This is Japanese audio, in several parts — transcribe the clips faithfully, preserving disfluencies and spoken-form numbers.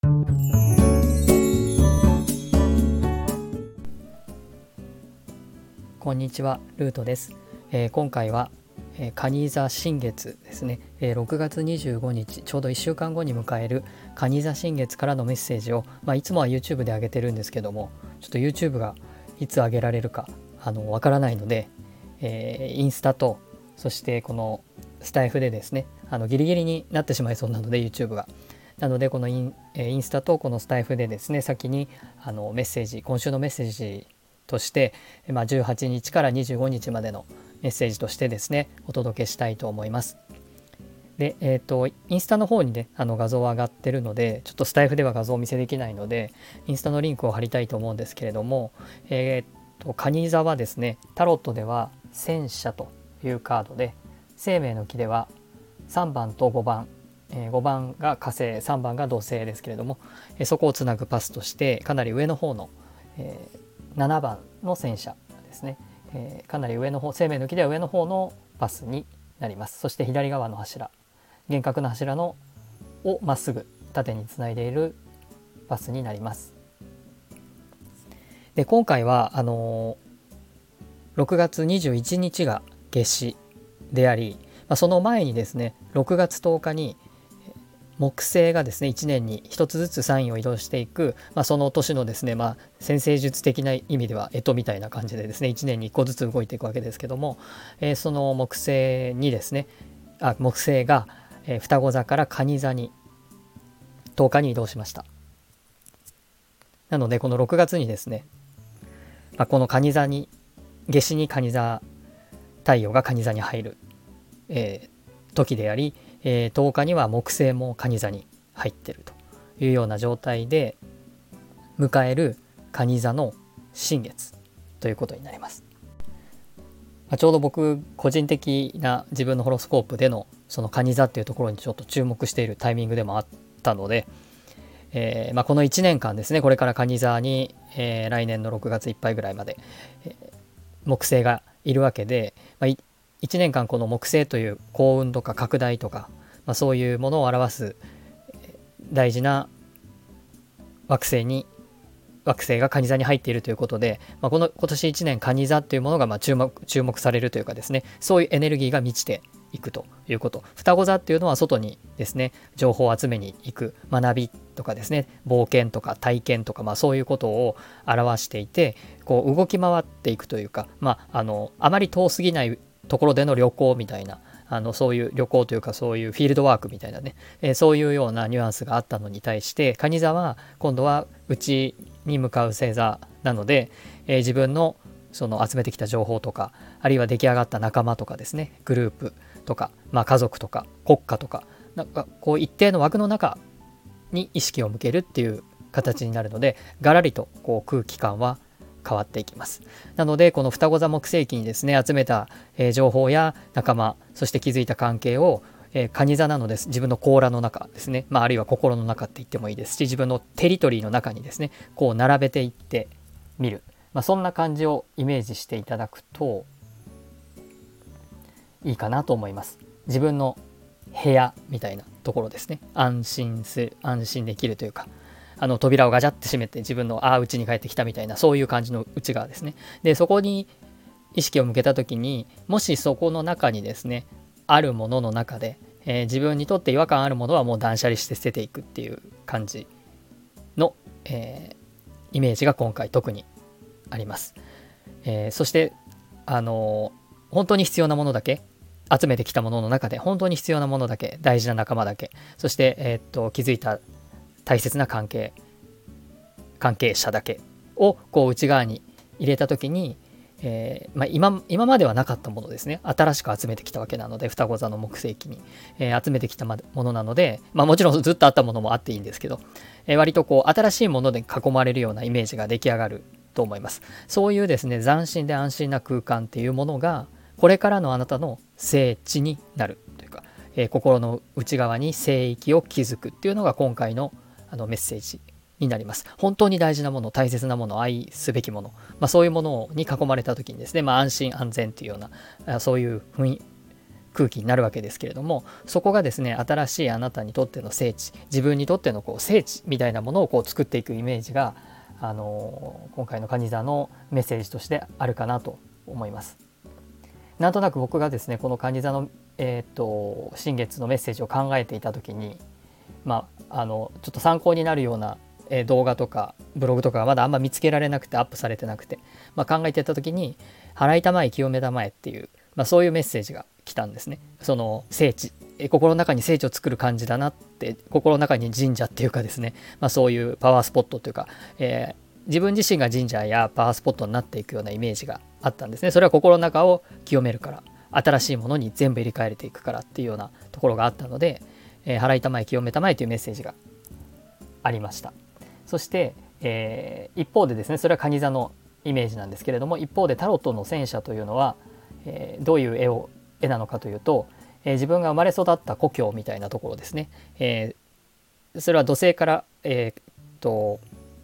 こんにちは、ルートです。えー、今回は、えー、蟹座新月ですね、えー、ろくがつにじゅうごにち、ちょうどいっしゅうかんごに迎える蟹座新月からのメッセージを、まあ、いつもは YouTube で上げてるんですけども、ちょっと YouTube がいつ上げられるかあのわからないので、えー、インスタとそしてこのスタイフでですね、あのギリギリになってしまいそうなので YouTube がなのでこのイン、えー、インスタとこのスタイフでですね、先にあのメッセージ、今週のメッセージとして、まあ、じゅうはちにちからにじゅうごにちまでのメッセージとしてですねお届けしたいと思います。で、えーと、インスタの方にねあの画像が上がってるので、ちょっとスタイフでは画像をお見せできないのでインスタのリンクを貼りたいと思うんですけれども、えーと、蟹座はですね、タロットでは戦車というカードで、生命の木ではさんばんとごばん、えー、ごばんが火星、さんばんが土星ですけれども、えー、そこをつなぐパスとしてかなり上の方の、えーななばんの戦車ですね、えー、かなり上の方、生命の木では上の方のパスになります。そして左側の柱、幻覚の柱のをまっすぐ縦につないでいるパスになります。で、今回はあのー、ろくがつにじゅういちにちが夏至であり、まあ、その前にですねろくがつとおかに木星がですねいちねんにひとつずつサインを移動していく、まあ、その年のですね、まあ、占星術的な意味では干支みたいな感じでですねいちねんにいっこずつ動いていくわけですけども、えー、その木星にですねあ木星が、えー、双子座から蟹座にとおかに移動しました。なのでこのろくがつにですね、まあ、この蟹座に夏至に蟹座、太陽が蟹座に入る、えー、時であり、えー、とおかには木星も蟹座に入っているというような状態で迎える蟹座の新月ということになります。まあ、ちょうど僕個人的な自分のホロスコープでのその蟹座っていうところにちょっと注目しているタイミングでもあったので、えーまあ、このいちねんかんですね、これから蟹座に、えー、来年のろくがついっぱいぐらいまで、えー、木星がいるわけで、まあ、いちねんかんこの木星という幸運とか拡大とか、まあ、そういうものを表す大事な惑星に惑星が蟹座に入っているということで、まあ、この今年いちねん蟹座というものがまあ注目注目されるというかですね、そういうエネルギーが満ちていくということ。双子座っていうのは外にですね情報を集めに行く、学びとかですね冒険とか体験とか、まあ、そういうことを表していて、こう動き回っていくというか、まあ、あのあまり遠すぎないところでの旅行みたいな、あのそういう旅行というかそういうフィールドワークみたいなね、えー、そういうようなニュアンスがあったのに対して、蟹座は今度は内に向かう星座なので、えー、自分のその集めてきた情報とか、あるいは出来上がった仲間とかですね、グループとか、まあ、家族とか国家とか、なんかこう一定の枠の中に意識を向けるっていう形になるので、ガラリとこう空気感は変わっていきます。なのでこの双子座木星期にですね集めた、えー、情報や仲間、そして築いた関係を、えー、蟹座なのです自分の甲羅の中ですね、まあ、あるいは心の中って言ってもいいですし、自分のテリトリーの中にですねこう並べていってみる、まあ、そんな感じをイメージしていただくといいかなと思います。自分の部屋みたいなところですね。安心する、安心できるというか、あの扉をガチャって閉めて自分のああ家に帰ってきたみたいな、そういう感じの内側ですね。でそこに意識を向けた時に、もしそこの中にですねあるものの中で、えー、自分にとって違和感あるものはもう断捨離して捨てていくっていう感じの、えー、イメージが今回特にあります。えー、そしてあのー、本当に必要なものだけ、集めてきたものの中で本当に必要なものだけ、大事な仲間だけ、そして、えー、っと気づいた大切な関係関係者だけをこう内側に入れた時に、えーまあ、今, 今まではなかったものですね、新しく集めてきたわけなので、双子座の木星期に、えー、集めてきたものなので、まあ、もちろんずっとあったものもあっていいんですけど、えー、割とこう新しいもので囲まれるようなイメージが出来上がると思います。そういうですね斬新で安心な空間っていうものがこれからのあなたの聖地になるというか、えー、心の内側に聖域を築くっていうのが今回のあのメッセージになります。本当に大事なもの、大切なもの、愛すべきもの、まあ、そういうものに囲まれた時にですね、まあ、安心安全というようなそういう雰囲空気になるわけですけれども、そこがですね新しいあなたにとっての聖地、自分にとってのこう聖地みたいなものをこう作っていくイメージが、あのー、今回の蟹座のメッセージとしてあるかなと思います。なんとなく僕がですねこの蟹座の、えー、と新月のメッセージを考えていた時に、まあ、あのちょっと参考になるような動画とかブログとかがまだあんま見つけられなくてアップされてなくて、まあ、考えてた時に払いたまえ清めたまえっていう、まあ、そういうメッセージが来たんですね。その聖地、心の中に聖地を作る感じだなって、心の中に神社っていうかですね、まあ、そういうパワースポットというか、えー、自分自身が神社やパワースポットになっていくようなイメージがあったんですね。それは心の中を清めるから、新しいものに全部入れ替えていくからっていうようなところがあったので、えー、払いたまえ清めたまえというメッセージがありました。そして、えー、一方でですね、それは蟹座のイメージなんですけれども、一方でタロットの戦車というのは、えー、どういう絵を絵なのかというと、えー、自分が生まれ育った故郷みたいなところですね。えー、それは土星から、えー、っと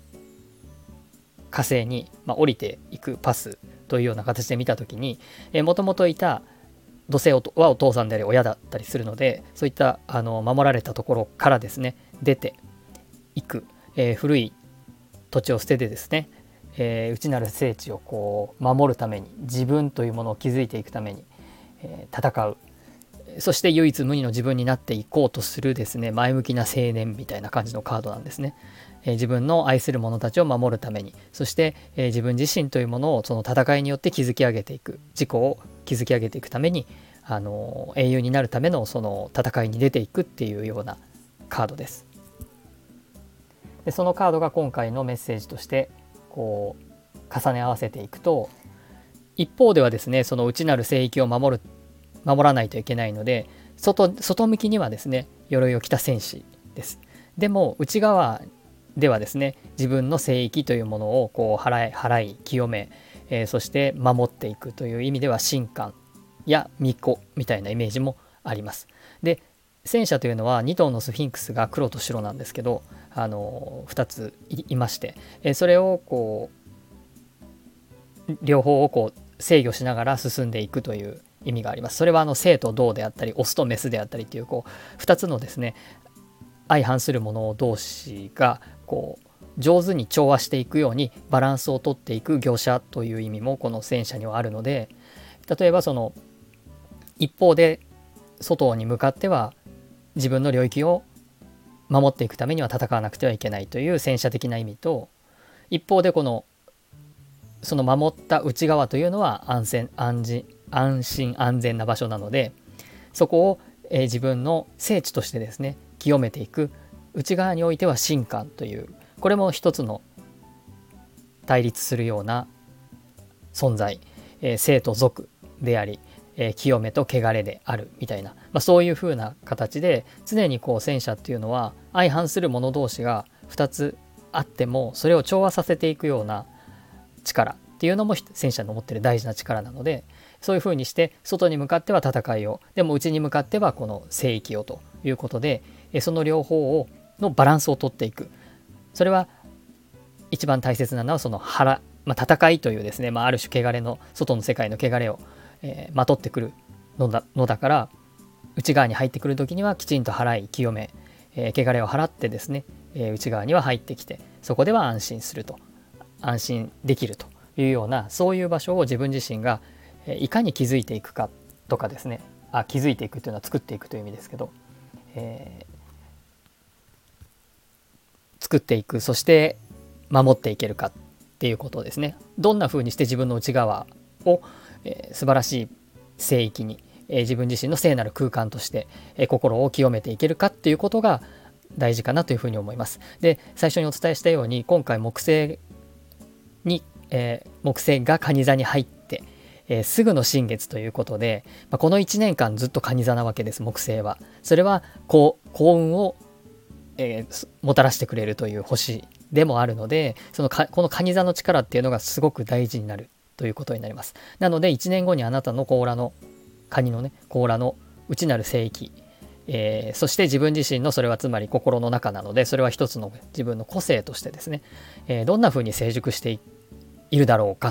火星に、まあ、降りていくパスというような形で見たときに、もともといた土星はお父さんであり親だったりするので、そういったあの守られたところからですね出ていく、えー、古い土地を捨ててですね、えー、内なる聖地をこう守るために、自分というものを築いていくために、えー、戦う、そして唯一無二の自分になっていこうとするですね前向きな青年みたいな感じのカードなんですね。えー、自分の愛する者たちを守るために、そして、えー、自分自身というものをその戦いによって築き上げていく、自己を築き上げていくために、あのー、英雄になるためのその戦いに出ていくっていうようなカードです。でそのカードが今回のメッセージとしてこう重ね合わせていくと、一方ではですねその内なる聖域を守る守らないといけないので、 外, 外向きにはですね鎧を着た戦士です。でも内側ではですね自分の聖域というものをこう払い払い清め、えー、そして守っていくという意味では神官や巫女みたいなイメージもあります。で戦車というのはに頭のスフィンクスが黒と白なんですけど、あのふたつ い, いまして、えー、それをこう両方をこう制御しながら進んでいくという意味があります。それはあの生と動であったりオスとメスであったりというこうふたつのですね相反するもの同士がこう上手に調和していくようにバランスをとっていく業者という意味もこの戦車にはあるので、例えばその一方で外に向かっては自分の領域を守っていくためには戦わなくてはいけないという戦車的な意味と、一方でこのその守った内側というのは安全安心安心安全な場所なので、そこを、えー、自分の聖地としてですね清めていく、内側においては神官という、これも一つの対立するような存在、えー、聖と俗であり、えー、清めと汚れであるみたいな、まあ、そういう風な形で常にこう戦車っていうのは相反する者同士がふたつあってもそれを調和させていくような力っていうのも戦車の持ってる大事な力なので、そういう風にして外に向かっては戦いを、でも内に向かってはこの聖域をということで、その両方をのバランスをとっていく。それは一番大切なのはその腹、まあ、戦いというですね、まあ、ある種汚れの外の世界の汚れを、えー、まとってくるの だ, のだから内側に入ってくる時にはきちんと払い清め、えー、汚れを払ってですね、えー、内側には入ってきて、そこでは安心すると、安心できるというような、そういう場所を自分自身がいかに築いていくかとかですね、あ築いていくというのは作っていくという意味ですけど、えー、作っていく、そして守っていけるかっていうことですね。どんな風にして自分の内側を、えー、素晴らしい聖域に、えー、自分自身の聖なる空間として、えー、心を清めていけるかっていうことが大事かなというふうに思います。で、最初にお伝えしたように今回木星に、えー、木星が蟹座に入って、えー、すぐの新月ということで、まあ、このいちねんかんずっと蟹座なわけです。木星はそれはこう幸運を、えー、もたらしてくれるという星でもあるので、そのかこの蟹座の力っていうのがすごく大事になるということになります。なのでいちねんごにあなたの甲羅の蟹のね甲羅の内なる聖域、えー、そして自分自身のそれはつまり心の中なので、それは一つの自分の個性としてですね、えー、どんな風に成熟しているだろうかと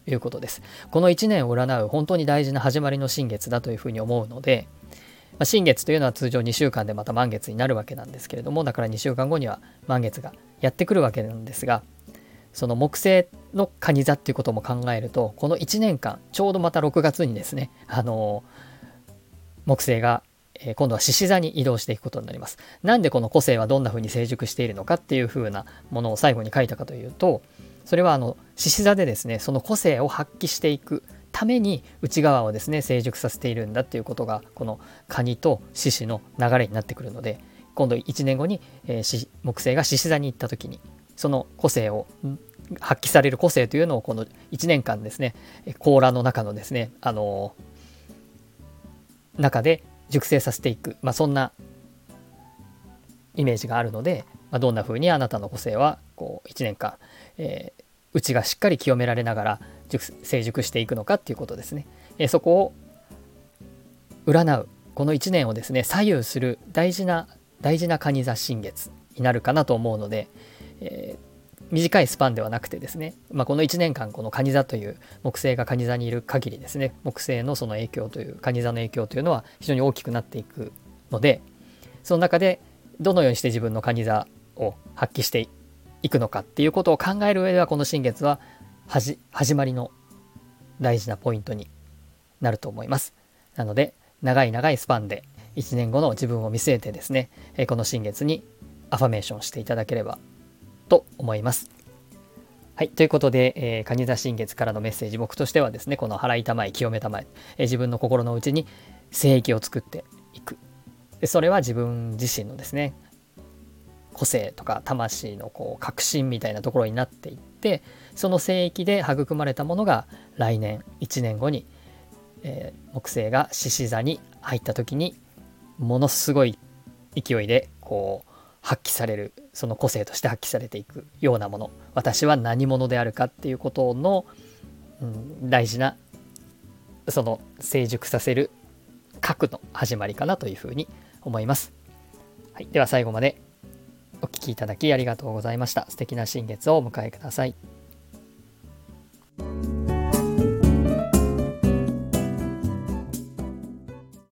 いうことです。このいちねんを占う本当に大事な始まりの新月だというふうに思うので、まあ、新月というのは通常にしゅうかんでまた満月になるわけなんですけれども、だからにしゅうかんごには満月がやってくるわけなんですが、その木星の蟹座っていうことも考えると、このいちねんかんちょうどまたろくがつにですね、あの木星がえ今度は獅子座に移動していくことになります。なんでこの個性はどんな風に成熟しているのかっていう風なものを最後に書いたかというと、それはあの獅子座でですね、その個性を発揮していくために内側をですね成熟させているんだっていうことが、この蟹と獅子の流れになってくるので、今度いちねんごに、えー、木星が獅子座に行った時に、その個性を発揮される個性というのをこのいちねんかんですね、甲羅の中のですね、あのー、中で熟成させていく、まあ、そんなイメージがあるので、まあ、どんな風にあなたの個性はこういちねんかん、えー、内がしっかり清められながら成熟していくのかっていうことですね。えー、そこを占うこのいちねんをですね左右する大事な大事な蟹座新月になるかなと思うので、えー短いスパンではなくてですね、まあ、このいちねんかんこの蟹座という木星が蟹座にいる限りですね、木星のその影響という蟹座の影響というのは非常に大きくなっていくので、その中でどのようにして自分の蟹座を発揮していくのかっていうことを考える上では、この新月ははじ始まりの大事なポイントになると思います。なので長い長いスパンでいちねんごの自分を見据えてですね、この新月にアファメーションしていただければと思います。はい、ということで、えー、蟹座新月からのメッセージ、僕としてはですね、この払いたまえ清めたまえ、えー、自分の心の内に聖域を作っていく。でそれは自分自身のですね個性とか魂のこう革新みたいなところになっていって、その聖域で育まれたものが来年いちねんごに、えー、木星が獅子座に入った時にものすごい勢いでこう発揮される、その個性として発揮されていくようなもの、私は何者であるかっていうことの、うん、大事なその成熟させる核の始まりかなというふうに思います。はい、では最後までお聞きいただきありがとうございました。素敵な新月をお迎えください。